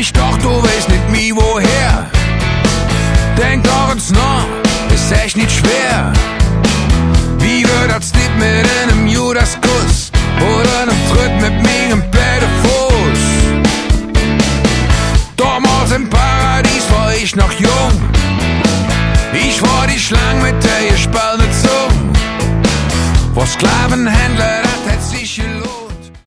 ich doch, du weißt nicht nie woher. Denk doch uns noch, ist echt nicht schwer. Wie wird das Lied mit einem Judaskuss oder einem Tritt mit mir im Plädefuß? Damals im Paradies war ich noch jung. Ich war die Schlange mit der gespaltenen Zunge. War Sklavenhändler